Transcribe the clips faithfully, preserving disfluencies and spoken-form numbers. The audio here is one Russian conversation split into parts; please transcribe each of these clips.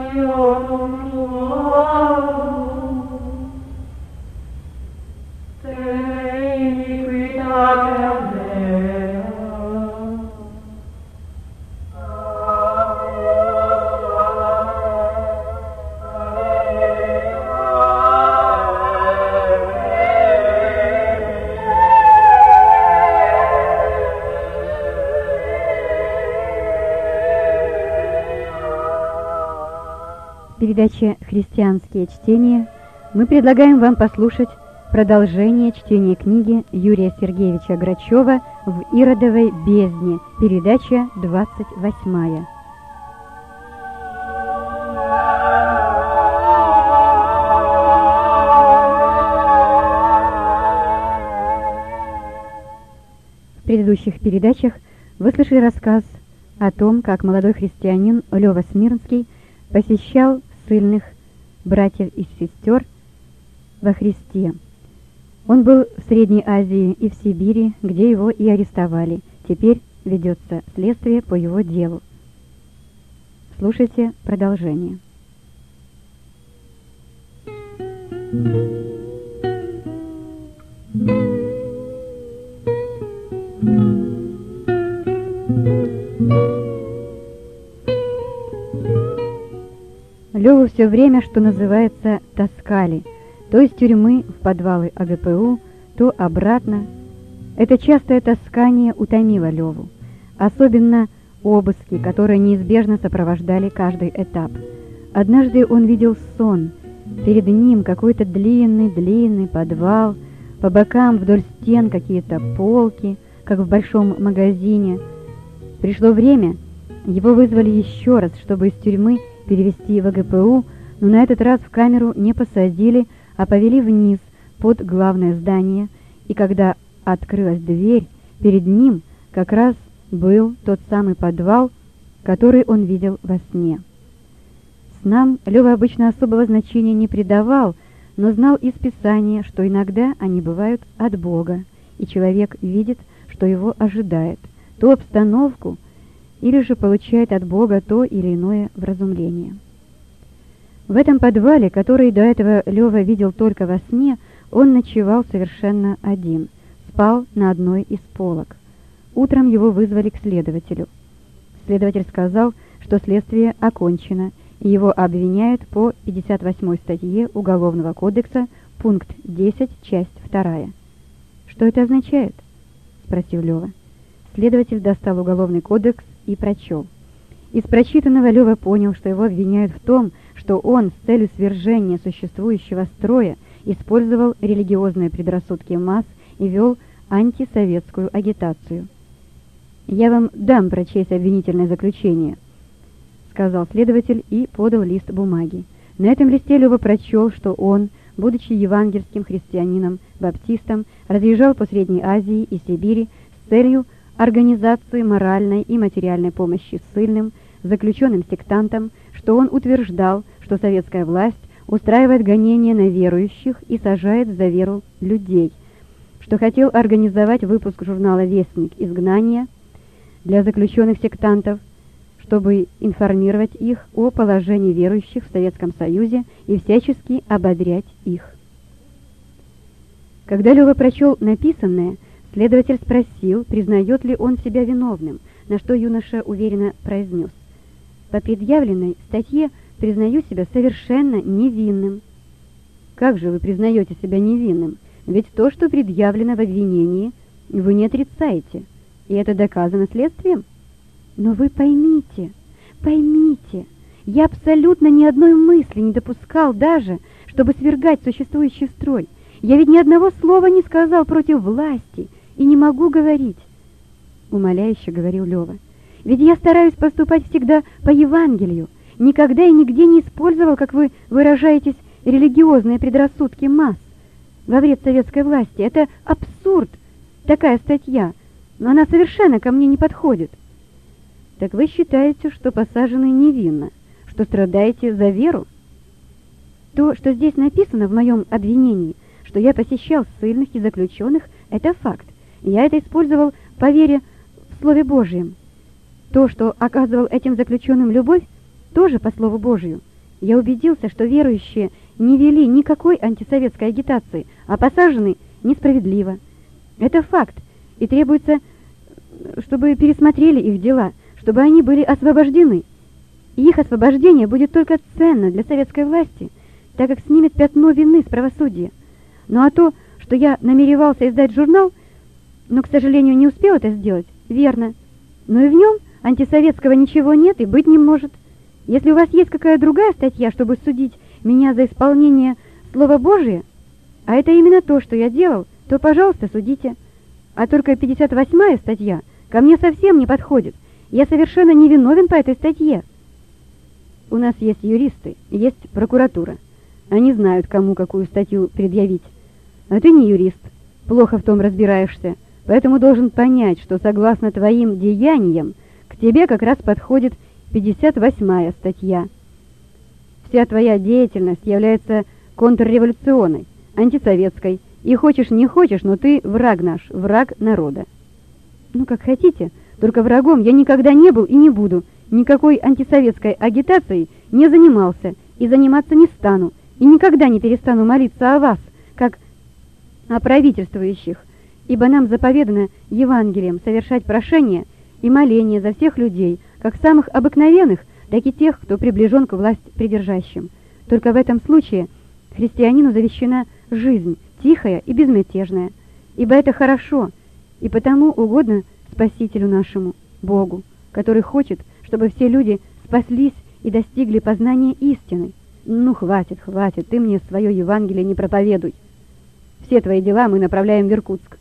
В передаче «Христианские чтения» мы предлагаем вам послушать продолжение чтения книги Юрия Сергеевича Грачева «В Иродовой бездне», передача двадцать восьмая. В предыдущих передачах вы слышали рассказ о том, как молодой христианин Лёва Смирнский посещал ссыльных братьев и сестер во Христе. Он был в Средней Азии и в Сибири, где его и арестовали. Теперь ведется следствие по его делу. Слушайте продолжение. Лёву все время, что называется, таскали, то из тюрьмы в подвалы А Г П У, то обратно. Это частое таскание утомило Лёву, особенно обыски, которые неизбежно сопровождали каждый этап. Однажды он видел сон. Перед ним какой-то длинный-длинный подвал, по бокам вдоль стен какие-то полки, как в большом магазине. Пришло время, его вызвали еще раз, чтобы из тюрьмы перевести в А Г П У, но на этот раз в камеру не посадили, а повели вниз, под главное здание, и когда открылась дверь, перед ним как раз был тот самый подвал, который он видел во сне. Снам Лёва обычно особого значения не придавал, но знал из Писания, что иногда они бывают от Бога, и человек видит, что его ожидает, ту обстановку, или же получает от Бога то или иное вразумление. В этом подвале, который до этого Лёва видел только во сне, он ночевал совершенно один, спал на одной из полок. Утром его вызвали к следователю. Следователь сказал, что следствие окончено, и его обвиняют по пятьдесят восьмой статье Уголовного кодекса, пункт десять, часть вторая. «Что это означает?» — спросил Лёва. Следователь достал Уголовный кодекс и прочел. Из прочитанного Лёва понял, что его обвиняют в том, что он с целью свержения существующего строя использовал религиозные предрассудки масс и вел антисоветскую агитацию. «Я вам дам прочесть обвинительное заключение», — сказал следователь и подал лист бумаги. На этом листе Лёва прочел, что он, будучи евангельским христианином, баптистом, разъезжал по Средней Азии и Сибири с целью организации моральной и материальной помощи ссыльным, заключенным сектантам, что он утверждал, что советская власть устраивает гонения на верующих и сажает за веру людей, что хотел организовать выпуск журнала «Вестник изгнания» для заключенных сектантов, чтобы информировать их о положении верующих в Советском Союзе и всячески ободрять их. Когда Лёва прочел написанное, следователь спросил, признает ли он себя виновным, на что юноша уверенно произнес: «По предъявленной статье признаю себя совершенно невинным». «Как же вы признаете себя невинным? Ведь то, что предъявлено в обвинении, вы не отрицаете, и это доказано следствием». «Но вы поймите, поймите, я абсолютно ни одной мысли не допускал даже, чтобы свергать существующий строй. Я ведь ни одного слова не сказал против власти и не могу говорить», — умоляюще говорил Лёва. «Ведь я стараюсь поступать всегда по Евангелию, никогда и нигде не использовал, как вы выражаетесь, религиозные предрассудки масс во вред советской власти. Это абсурд, такая статья, но она совершенно ко мне не подходит». «Так вы считаете, что посажены невинно, что страдаете за веру?» «То, что здесь написано в моем обвинении, что я посещал ссыльных и заключенных, это факт. Я это использовал по вере в Слове Божьем. То, что оказывал этим заключенным любовь, тоже по Слову Божию. Я убедился, что верующие не вели никакой антисоветской агитации, а посажены несправедливо. Это факт, и требуется, чтобы пересмотрели их дела, чтобы они были освобождены. И их освобождение будет только ценно для советской власти, так как снимет пятно вины с правосудия. Ну а то, что я намеревался издать журнал, но, к сожалению, не успел это сделать, верно. Но и в нем антисоветского ничего нет и быть не может. Если у вас есть какая другая статья, чтобы судить меня за исполнение Слова Божия, а это именно то, что я делал, то, пожалуйста, судите. А только пятьдесят восьмая статья ко мне совсем не подходит. Я совершенно не виновен по этой статье. У нас есть юристы, есть прокуратура. Они знают, кому какую статью предъявить. А ты не юрист, плохо в том разбираешься, поэтому должен понять, что согласно твоим деяниям к тебе как раз подходит пятьдесят восьмая статья. Вся твоя деятельность является контрреволюционной, антисоветской, и хочешь не хочешь, но ты враг наш, враг народа. Ну, как хотите, только врагом я никогда не был и не буду, никакой антисоветской агитацией не занимался и заниматься не стану, и никогда не перестану молиться о вас, как о правительствующих, ибо нам заповедано Евангелием совершать прошения и моления за всех людей, как самых обыкновенных, так и тех, кто приближен к власть придержащим. Только в этом случае христианину завещена жизнь, тихая и безмятежная, ибо это хорошо, и потому угодно Спасителю нашему, Богу, который хочет, чтобы все люди спаслись и достигли познания истины. Ну, хватит, хватит, ты мне свое Евангелие не проповедуй. Все твои дела мы направляем в Иркутск,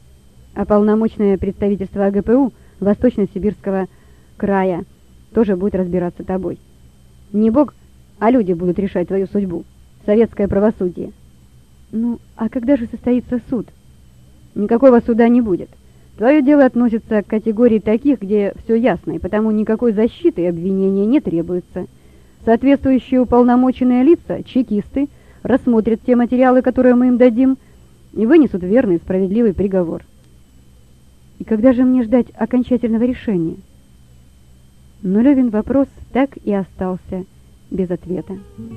а полномочное представительство АГПУ Восточно-Сибирского края тоже будет разбираться тобой. Не Бог, а люди будут решать твою судьбу. Советское правосудие. Ну, а когда же состоится суд? Никакого суда не будет. Твое дело относится к категории таких, где все ясно, и потому никакой защиты и обвинения не требуется. Соответствующие уполномоченные лица, чекисты, рассмотрят те материалы, которые мы им дадим, и вынесут верный и справедливый приговор. И когда же мне ждать окончательного решения? Но Левин вопрос так и остался без ответа.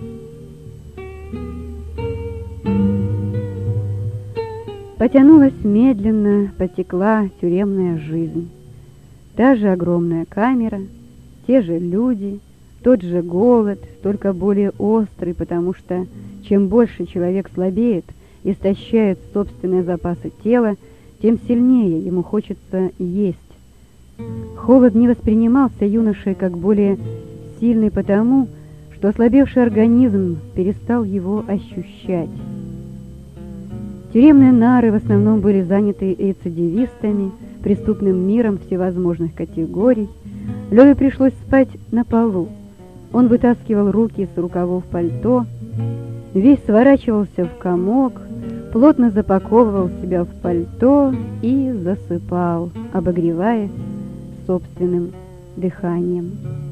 Потянулась медленно, потекла тюремная жизнь. Та же огромная камера, те же люди, тот же голод, только более острый, потому что чем больше человек слабеет, истощает собственные запасы тела, тем сильнее ему хочется есть. Холод не воспринимался юношей как более сильный потому, что ослабевший организм перестал его ощущать. Тюремные нары в основном были заняты рецидивистами, преступным миром всевозможных категорий. Леве пришлось спать на полу. Он вытаскивал руки из рукавов пальто, весь сворачивался в комок, плотно запаковывал себя в пальто и засыпал, обогреваясь собственным дыханием.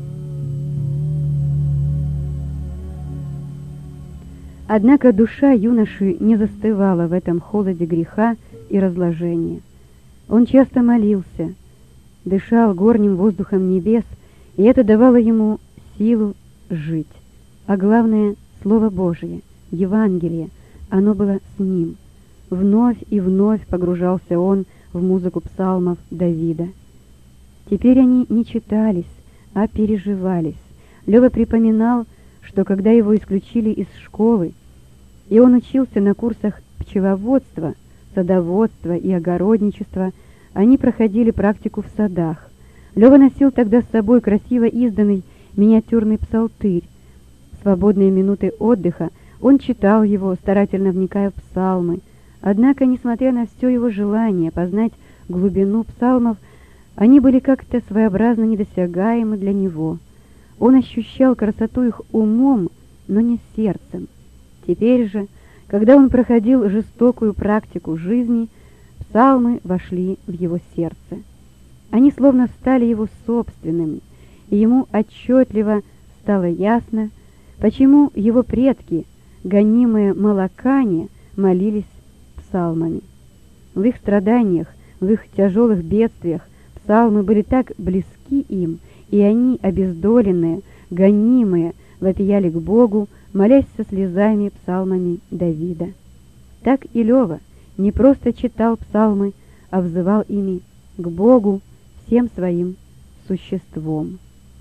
Однако душа юноши не застывала в этом холоде греха и разложения. Он часто молился, дышал горним воздухом небес, и это давало ему силу жить. А главное, Слово Божие, Евангелие, оно было с ним. Вновь и вновь погружался он в музыку псалмов Давида. Теперь они не читались, а переживались. Лева припоминал, что когда его исключили из школы, и он учился на курсах пчеловодства, садоводства и огородничества, они проходили практику в садах. Лева носил тогда с собой красиво изданный миниатюрный псалтырь. В свободные минуты отдыха он читал его, старательно вникая в псалмы. Однако, несмотря на все его желание познать глубину псалмов, они были как-то своеобразно недосягаемы для него. Он ощущал красоту их умом, но не сердцем. Теперь же, когда он проходил жестокую практику жизни, псалмы вошли в его сердце. Они словно стали его собственными, и ему отчетливо стало ясно, почему его предки, гонимые молокане, молились псалмами. В их страданиях, в их тяжелых бедствиях псалмы были так близки им, и они, обездоленные, гонимые, вопияли к Богу, молясь со слезами псалмами Давида. Так и Лёва не просто читал псалмы, а взывал ими к Богу всем своим существом.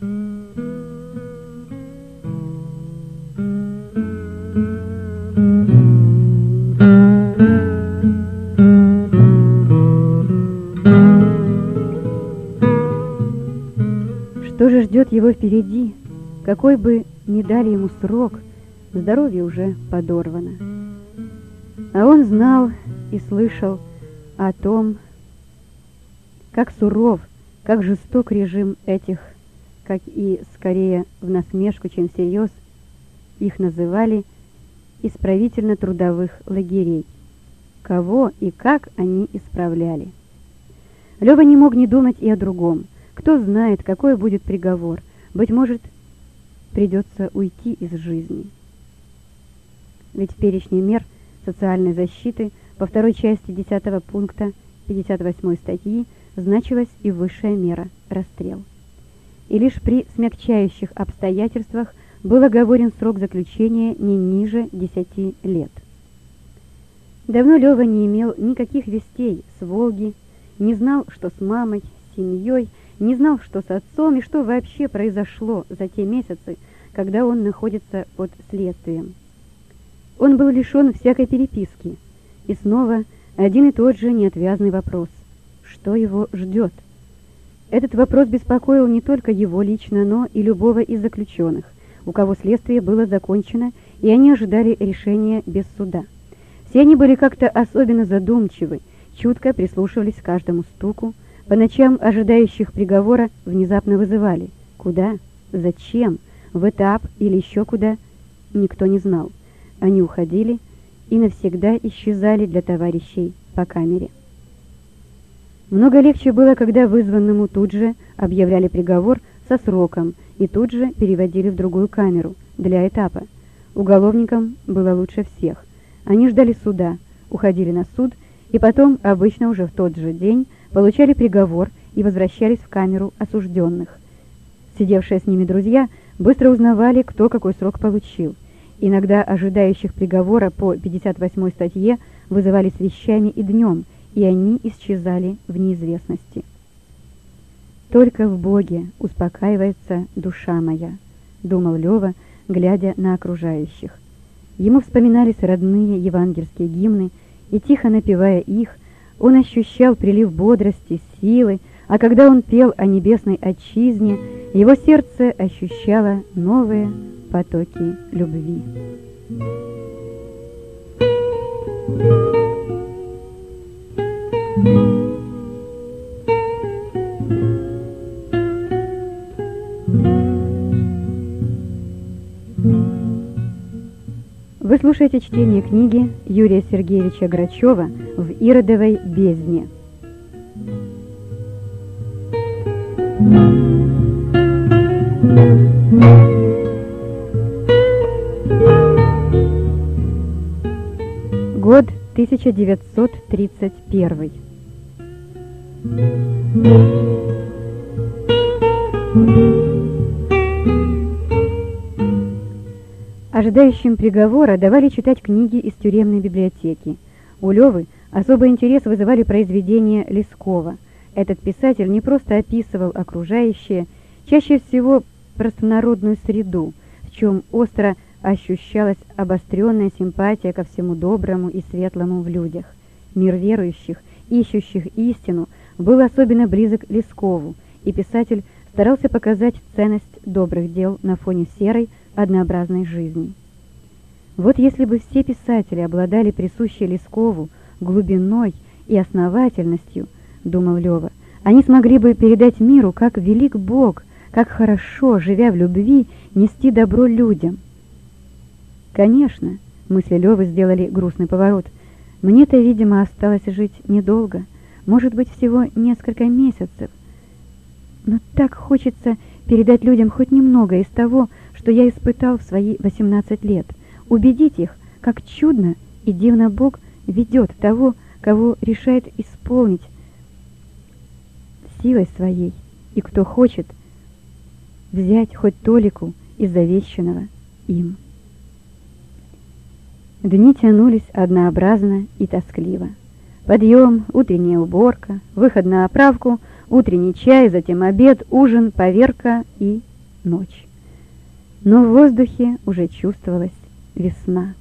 Что же ждет его впереди? Какой бы ни дали ему срок, здоровье уже подорвано. А он знал и слышал о том, как суров, как жесток режим этих, как и скорее в насмешку, чем всерьез, их называли исправительно-трудовых лагерей. Кого и как они исправляли. Лёва не мог не думать и о другом. Кто знает, какой будет приговор. Быть может, придется уйти из жизни. Ведь в перечне мер социальной защиты по второй части десятого пункта пятьдесят восьмой статьи значилась и высшая мера – расстрел. И лишь при смягчающих обстоятельствах был оговорен срок заключения не ниже десяти лет. Давно Лёва не имел никаких вестей с Волги, не знал, что с мамой, с семьей, не знал, что с отцом и что вообще произошло за те месяцы, когда он находится под следствием. Он был лишен всякой переписки, и снова один и тот же неотвязный вопрос – что его ждет? Этот вопрос беспокоил не только его лично, но и любого из заключенных, у кого следствие было закончено, и они ожидали решения без суда. Все они были как-то особенно задумчивы, чутко прислушивались к каждому стуку, по ночам ожидающих приговора внезапно вызывали. Куда? Зачем? В этап или еще куда? Никто не знал. Они уходили и навсегда исчезали для товарищей по камере. Много легче было, когда вызванному тут же объявляли приговор со сроком и тут же переводили в другую камеру для этапа. Уголовникам было лучше всех. Они ждали суда, уходили на суд и потом, обычно уже в тот же день, получали приговор и возвращались в камеру осужденных. Сидевшие с ними друзья быстро узнавали, кто какой срок получил. Иногда ожидающих приговора по пятьдесят восьмой статье вызывали с вещами и днем, и они исчезали в неизвестности. «Только в Боге успокаивается душа моя», — думал Лёва, глядя на окружающих. Ему вспоминались родные евангельские гимны, и, тихо напевая их, он ощущал прилив бодрости, силы, а когда он пел о небесной отчизне, его сердце ощущало новые потоки любви. Вы слушаете чтение книги Юрия Сергеевича Грачева «В Иродовой бездне». Год тысяча девятьсот тридцать первый. Ожидающим приговора давали читать книги из тюремной библиотеки. У Лёвы особый интерес вызывали произведения Лескова. Этот писатель не просто описывал окружающее, чаще всего простонародную среду, в чем остро ощущалась обостренная симпатия ко всему доброму и светлому в людях. Мир верующих, ищущих истину, был особенно близок Лескову, и писатель старался показать ценность добрых дел на фоне серой, однообразной жизни. Вот если бы все писатели обладали присущей Лескову глубиной и основательностью, думал Лёва, они смогли бы передать миру, как велик Бог, как хорошо, живя в любви, нести добро людям. Конечно, мысли Лёвы сделали грустный поворот. Мне-то, видимо, осталось жить недолго, может быть, всего несколько месяцев. Но так хочется передать людям хоть немного из того, что я испытал в свои восемнадцать лет, убедить их, как чудно и дивно Бог ведет того, кого решает исполнить силой своей, и кто хочет взять хоть толику из завещанного им. Дни тянулись однообразно и тоскливо. Подъем, утренняя уборка, выход на оправку, утренний чай, затем обед, ужин, поверка и ночь. Но в воздухе уже чувствовалась весна.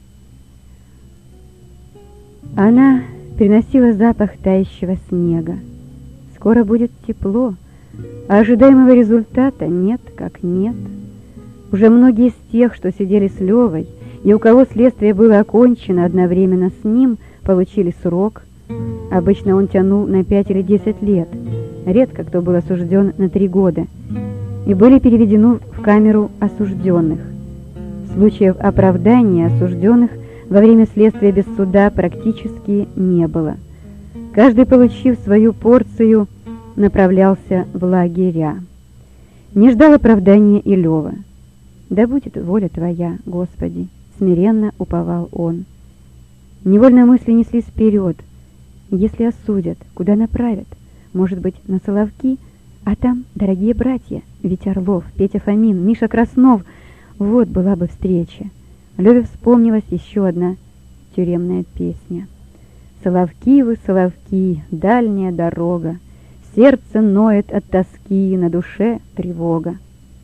Она приносила запах тающего снега. Скоро будет тепло, а ожидаемого результата нет как нет. Уже многие из тех, что сидели с Левой, и у кого следствие было окончено одновременно с ним, получили срок. Обычно он тянул на пять или десять лет, редко кто был осужден на три года, и были переведены в камеру осужденных. Случаев оправдания осужденных во время следствия без суда практически не было. Каждый, получив свою порцию, направлялся в лагеря. Не ждал оправдания и Лева. «Да будет воля Твоя, Господи!» — смиренно уповал он. Невольно мысли неслись вперед. Если осудят, куда направят? Может быть, на Соловки? А там, дорогие братья, ведь Орлов, Петя Фомин, Миша Краснов. Вот была бы встреча. Леве вспомнилась еще одна тюремная песня. «Соловки вы, Соловки, дальняя дорога, сердце ноет от тоски, на душе тревога».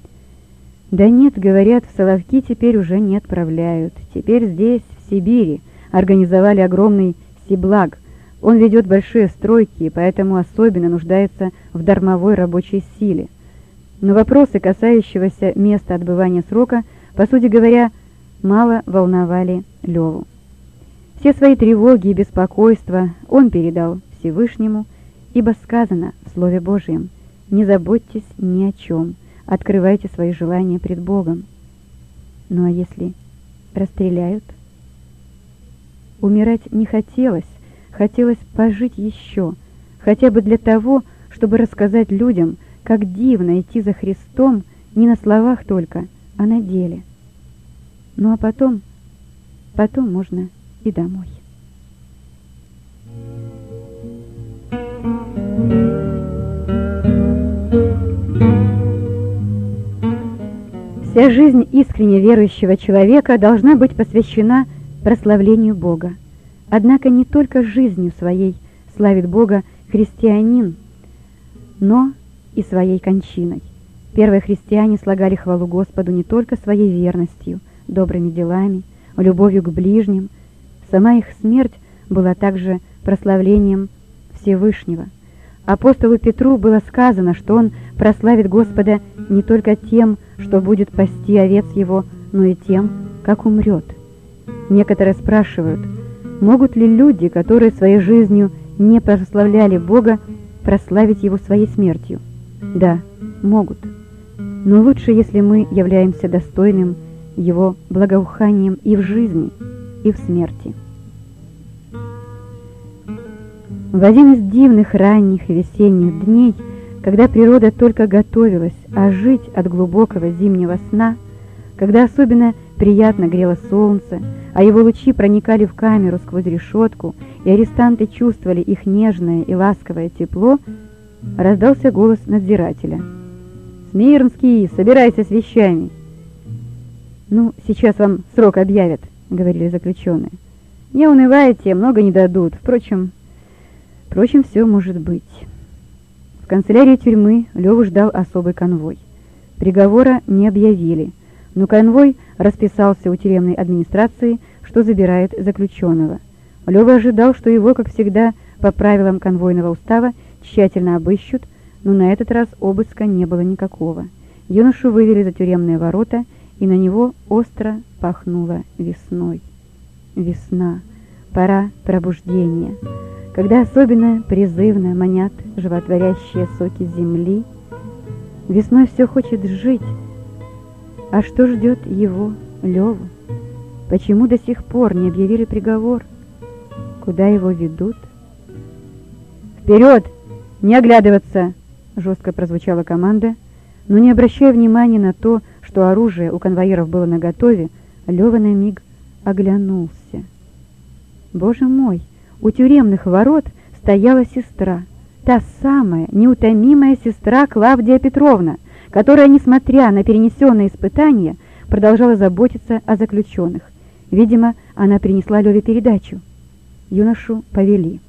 Да нет, говорят, в Соловки теперь уже не отправляют. Теперь здесь, в Сибири, организовали огромный Сиблаг. Он ведет большие стройки, и поэтому особенно нуждается в дармовой рабочей силе. Но вопросы, касающиеся места отбывания срока, по сути говоря, мало волновали Леву. Все свои тревоги и беспокойства он передал Всевышнему, ибо сказано в Слове Божьем: «Не заботьтесь ни о чем, открывайте свои желания пред Богом». Ну а если расстреляют? Умирать не хотелось, хотелось пожить еще, хотя бы для того, чтобы рассказать людям, как дивно идти за Христом не на словах только, а на деле. Ну а потом, потом можно и домой. Вся жизнь искренне верующего человека должна быть посвящена прославлению Бога. Однако не только жизнью своей славит Бога христианин, но и своей кончиной. Первые христиане слагали хвалу Господу не только своей верностью, добрыми делами, любовью к ближним. Сама их смерть была также прославлением Всевышнего. Апостолу Петру было сказано, что он прославит Господа не только тем, что будет пасти овец его, но и тем, как умрет. Некоторые спрашивают, могут ли люди, которые своей жизнью не прославляли Бога, прославить Его своей смертью? Да, могут. Но лучше, если мы являемся достойным Его благоуханием и в жизни, и в смерти. В один из дивных ранних весенних дней, когда природа только готовилась ожить от глубокого зимнего сна, когда особенно приятно грело солнце, а его лучи проникали в камеру сквозь решетку, и арестанты чувствовали их нежное и ласковое тепло, раздался голос надзирателя. «Смирнский, собирайся с вещами!» «Ну, сейчас вам срок объявят», — говорили заключенные. «Не унывайте, много не дадут. Впрочем, впрочем, все может быть». В канцелярии тюрьмы Леву ждал особый конвой. Приговора не объявили, но конвой расписался у тюремной администрации, что забирает заключенного. Лева ожидал, что его, как всегда, по правилам конвойного устава, тщательно обыщут, но на этот раз обыска не было никакого. Юношу вывели за тюремные ворота, и на него остро пахнуло весной. Весна, пора пробуждения, когда особенно призывно манят животворящие соки земли. Весной все хочет жить. А что ждет его, Леву? Почему до сих пор не объявили приговор? Куда его ведут? «Вперед! Не оглядываться!» — жестко прозвучала команда, но, не обращая внимания на то, что оружие у конвоиров было наготове, Лева на миг оглянулся. Боже мой, у тюремных ворот стояла сестра, та самая неутомимая сестра Клавдия Петровна, которая, несмотря на перенесенные испытания, продолжала заботиться о заключенных. Видимо, она принесла Леве передачу. Юношу повели.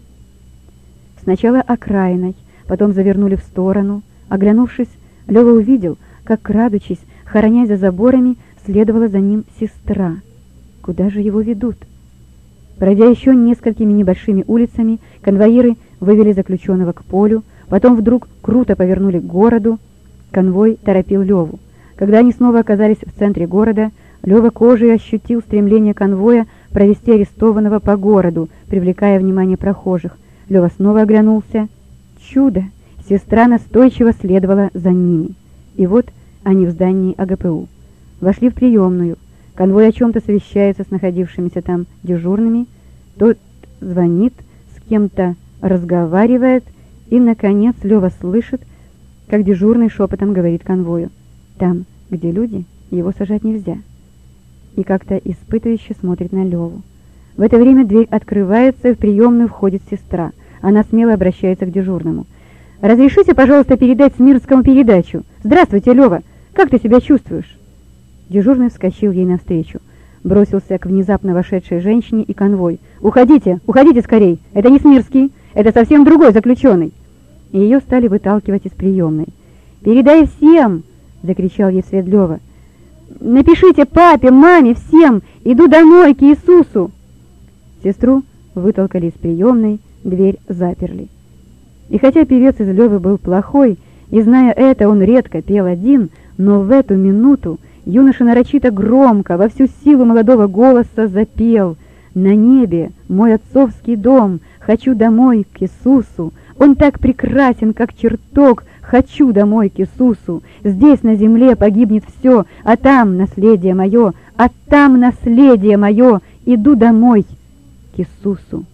Сначала окраиной, потом завернули в сторону. Оглянувшись, Лева увидел, как, крадучись, хоронясь за заборами, следовала за ним сестра. Куда же его ведут? Пройдя еще несколькими небольшими улицами, конвоиры вывели заключенного к полю, потом вдруг круто повернули к городу. Конвой торопил Леву. Когда они снова оказались в центре города, Лева кожей ощутил стремление конвоя провести арестованного по городу, привлекая внимание прохожих. Лева снова оглянулся. Чудо! Сестра настойчиво следовала за ними. И вот они в здании А Гэ Пэ У. Вошли в приемную. Конвой о чем-то совещается с находившимися там дежурными. Тот звонит, с кем-то разговаривает, и, наконец, Лева слышит, как дежурный шепотом говорит конвою: «Там, где люди, его сажать нельзя». И как-то испытывающе смотрит на Леву. В это время дверь открывается, и в приемную входит сестра. Она смело обращается к дежурному. «Разрешите, пожалуйста, передать Смирнскому передачу? Здравствуйте, Лева! Как ты себя чувствуешь?» Дежурный вскочил ей навстречу. Бросился к внезапно вошедшей женщине и конвой. «Уходите! Уходите скорей! Это не Смирский! Это совсем другой заключенный!» И ее стали выталкивать из приемной. «Передай всем!» — закричал ей вслед Лева. «Напишите папе, маме, всем! Иду домой, к Иисусу!» Сестру вытолкали из приемной, дверь заперли. И хотя певец из Левы был плохой, и, зная это, он редко пел один, но в эту минуту юноша нарочито громко, во всю силу молодого голоса запел: «На небе мой отцовский дом, хочу домой к Иисусу. Он так прекрасен, как чертог, хочу домой к Иисусу. Здесь на земле погибнет все, а там наследие мое, а там наследие мое, иду домой к Иисусу».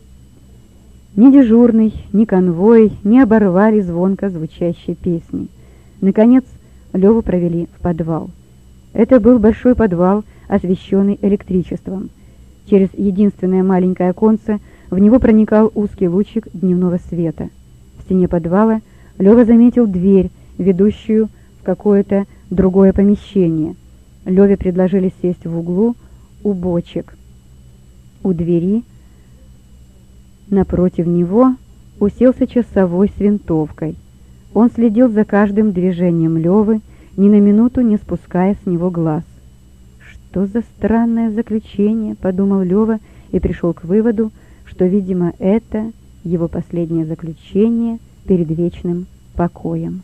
Ни дежурный, ни конвой не оборвали звонко звучащей песни. Наконец Леву провели в подвал. Это был большой подвал, освещенный электричеством. Через единственное маленькое оконце в него проникал узкий лучик дневного света. В стене подвала Лева заметил дверь, ведущую в какое-то другое помещение. Леве предложили сесть в углу у бочек. У двери напротив него уселся часовой с винтовкой. Он следил за каждым движением Левы, ни на минуту не спуская с него глаз. «Что за странное заключение?» — подумал Лева и пришел к выводу, что, видимо, это его последнее заключение перед вечным покоем.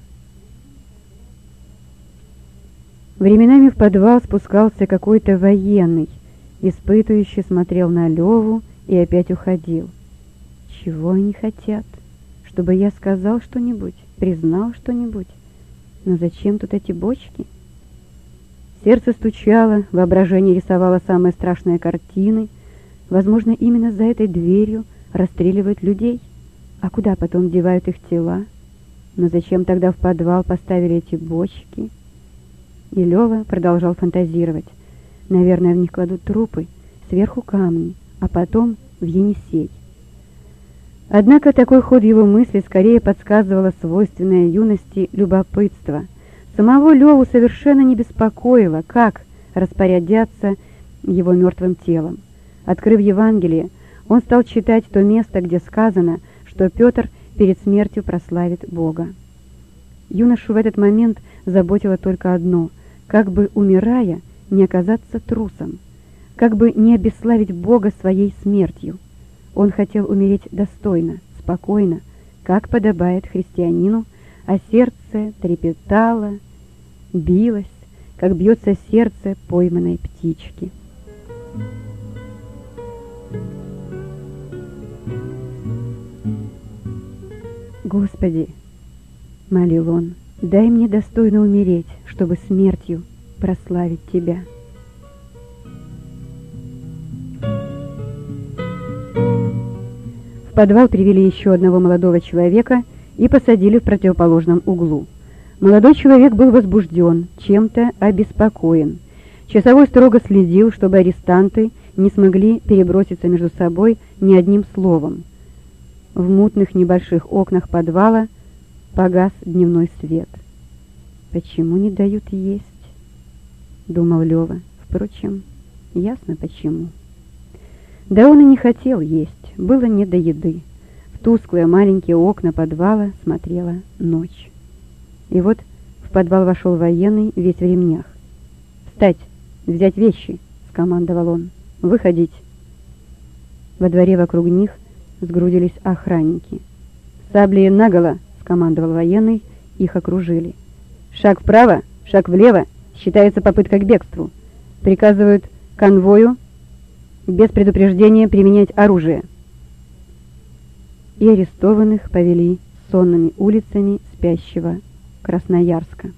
Временами в подвал спускался какой-то военный, испытующий смотрел на Леву и опять уходил. Чего они хотят? Чтобы я сказал что-нибудь, признал что-нибудь? Но зачем тут эти бочки? Сердце стучало, воображение рисовало самые страшные картины. Возможно, именно за этой дверью расстреливают людей. А куда потом девают их тела? Но зачем тогда в подвал поставили эти бочки? И Лева продолжал фантазировать. Наверное, в них кладут трупы, сверху камни, а потом в Енисей. Однако такой ход его мысли скорее подсказывало свойственное юности любопытство. Самого Леву совершенно не беспокоило, как распорядятся его мертвым телом. Открыв Евангелие, он стал читать то место, где сказано, что Петр перед смертью прославит Бога. Юношу в этот момент заботило только одно: как бы, умирая, не оказаться трусом, как бы не обесславить Бога своей смертью. Он хотел умереть достойно, спокойно, как подобает христианину, а сердце трепетало, билось, как бьется сердце пойманной птички. «Господи, — молил он, — дай мне достойно умереть, чтобы смертью прославить Тебя». В подвал привели еще одного молодого человека и посадили в противоположном углу. Молодой человек был возбужден, чем-то обеспокоен. Часовой строго следил, чтобы арестанты не смогли переброситься между собой ни одним словом. В мутных небольших окнах подвала погас дневной свет. Почему не дают есть? думал Лёва. Впрочем, ясно почему. Да он и не хотел есть, было не до еды. В тусклые маленькие окна подвала смотрела ночь. И вот в подвал вошел военный, весь в ремнях. «Встать! Взять вещи!» — скомандовал он. «Выходить!» Во дворе вокруг них сгрудились охранники. «Сабли наголо!» — скомандовал военный, их окружили. «Шаг вправо, шаг влево, считается попытка к бегству. Приказывают конвою без предупреждения применять оружие». И арестованных повели сонными улицами спящего Красноярска.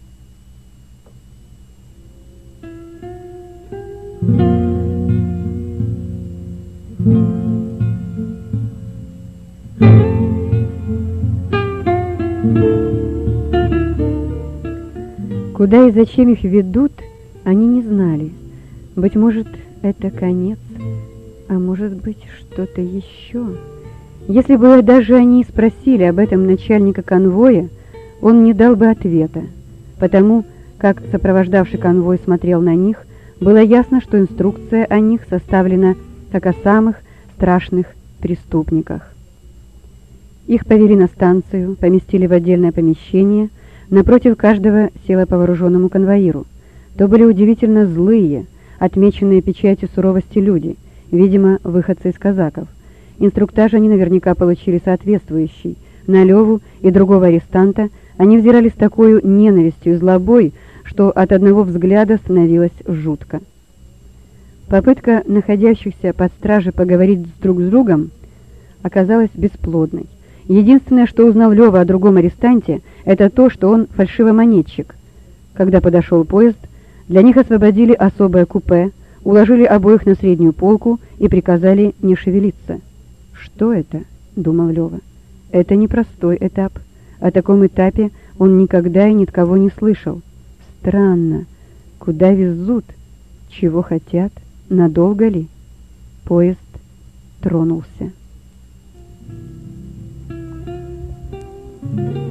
Куда и зачем их ведут, они не знали. Быть может, это конец, а может быть, что-то еще. Если бы даже они спросили об этом начальника конвоя, он не дал бы ответа, потому как сопровождавший конвой смотрел на них, было ясно, что инструкция о них составлена как о самых страшных преступниках. Их повели на станцию, поместили в отдельное помещение, напротив каждого села по вооруженному конвоиру. То были удивительно злые, отмеченные печатью суровости люди, видимо, выходцы из казаков. Инструктаж они наверняка получили соответствующий. На Леву и другого арестанта они взирали с такой ненавистью и злобой, что от одного взгляда становилось жутко. Попытка находящихся под стражей поговорить друг с другом оказалась бесплодной. Единственное, что узнал Лева о другом арестанте, это то, что он фальшивомонетчик. Когда подошел поезд, для них освободили особое купе, уложили обоих на среднюю полку и приказали не шевелиться. «Что это?» — думал Лева. «Это непростой этап. О таком этапе он никогда и ни от кого не слышал. Странно. Куда везут? Чего хотят? Надолго ли?» Поезд тронулся. Thank you.